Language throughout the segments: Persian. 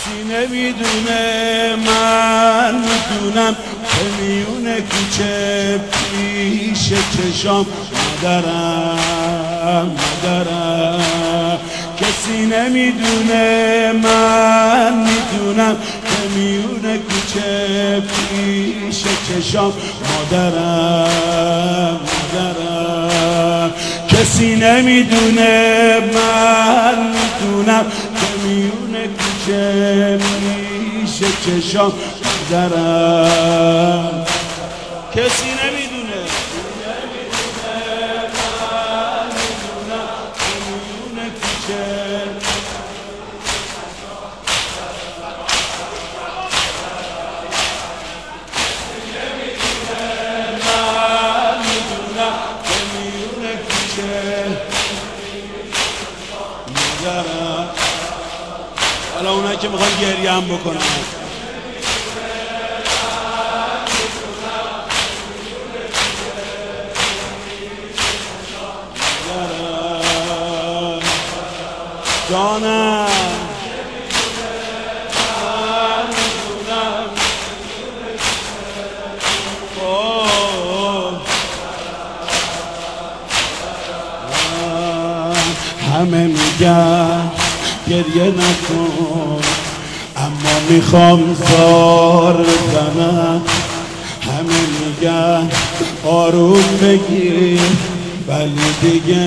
کسی نمیدونه من میدونم که میونه کوچه پیش چشام مادرم کسی نمیدونه من میدونم که میونه کوچه پیش چشام مادرم کسی نمیدونه من میدونم که میونه کوچه پیش چشام مادرم کسی نمیدونه من میدونم که میونه کوچه حالا اونایی که میخوان گریه هم بکنن جانم همه میگن گریه نکن اما میخوام زار بزنم همه میگن آروم بگیر ولی دیگه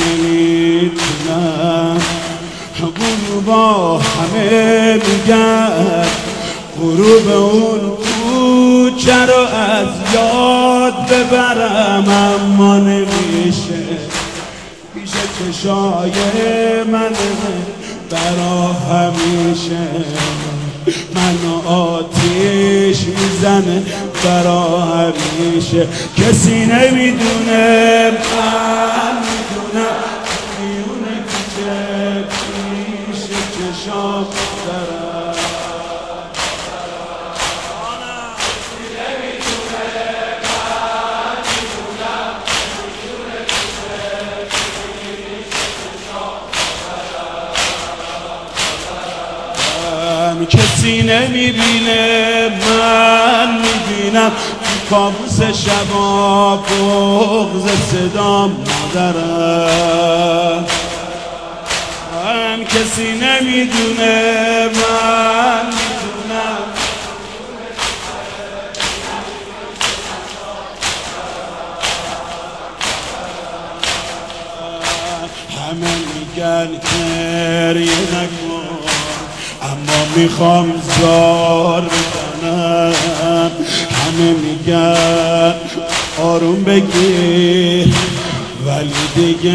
نمیتونم غروبا همه میگن غروب اون کوچه رو از یاد ببرم اما نمیشه پیش چشای من برا همیشه منو آتیش میزنه برا همیشه کسی نمیدونه من میدونم میونه کوچه پیش چشام دارم کسی نمیبینه من میبینم تو کابوس شبا بغض صدام مادرم کسی نمیدونه من میدونم همه میگن گریه نکن اما میخوام زار بزنم همه میگن آروم بگیر ولی دیگه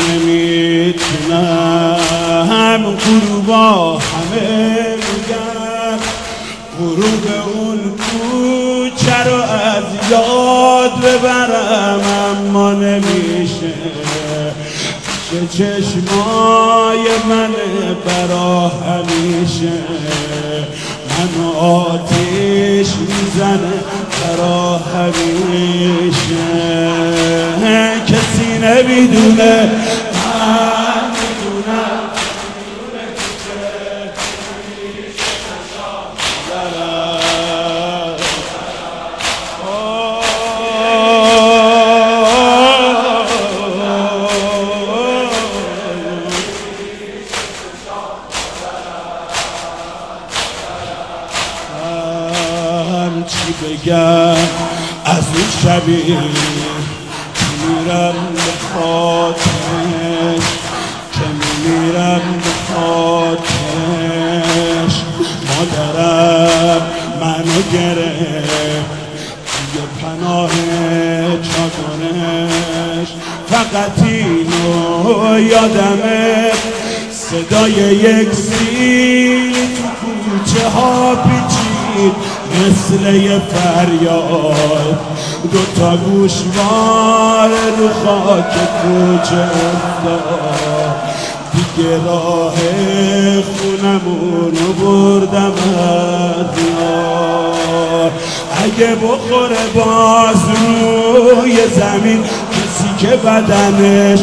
نمیتونم غروبا همه میگن غروب اون کوچه رو از یاد ببرم اما نمیشه چشمای من برا همیشه منو آتیش میزنه برا همیشه کسی نمیدونه من میدونم چی بگم از اون شبی که میرم به خاطرش که میرم به خاطرش مادرم منو گرفت توی پناه چادرش فقط اینو یادمه صدای یک سیل تو کوچه ها پیچید مثل یه فریاد دوتا گوشوار رو خاک کوچه افتاد دیگه راه خونمونو بردم از یاد اگه بخوره باز روی زمین کسی که بدنش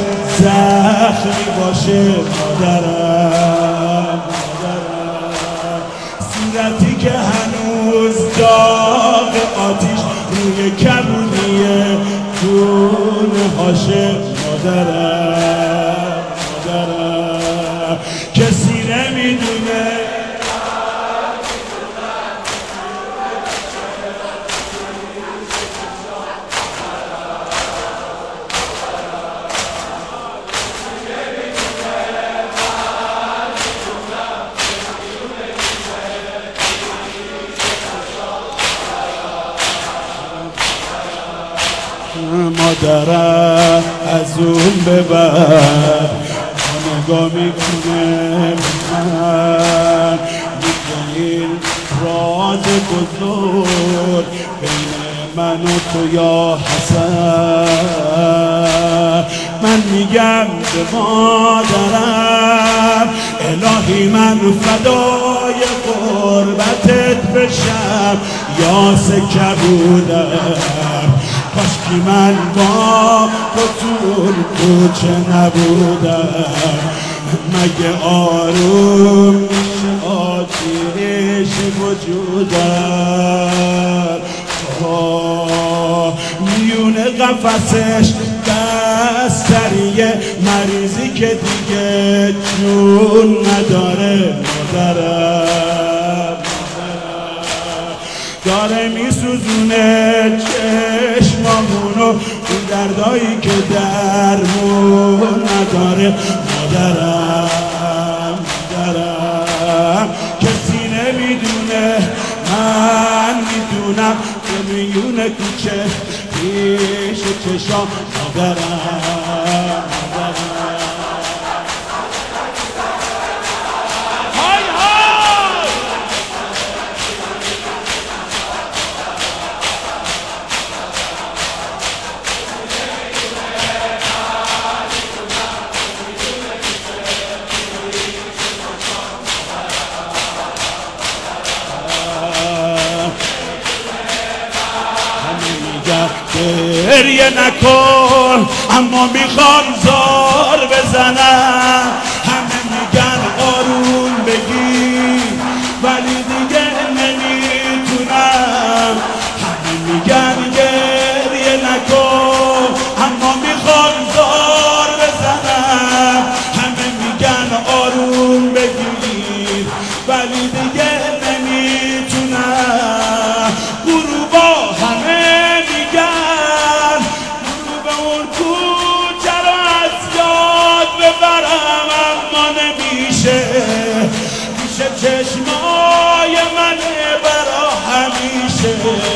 زخمی باشه مادرم صورتی که هنوز داغ آتیش روی کبونیه دونه هاشه مادرم کسی نمیدونه مادرم از اون به بعد نگاه میکنه من میگه این راز بزرگ بین من و تو یا حسن. من میگم به مادرم الهی من فدای قربتت بشم یا سکبودم کاشکی من با تو کوچه نبودم. مگه آروم میشه آتیش وجودم میونه قفسش بستریه مریضی که دیگه جون نداره مادرم داره میسوزونه چشمامونو اون دردایی که درمون نداره مادرم کسی نمیدونه من میدونم که میونه کوچه پیش چشام مادرم گریه نکن اما میخوام زار بزنم. همه میگن آروم بگی ولی دیگه نمیتونم. همه میگن گریه نکن اما میخوام زار بزنم. همه میگن آروم بگی ولی دیگه نمیتونم. غروبا همه چشمای منه برا همیشه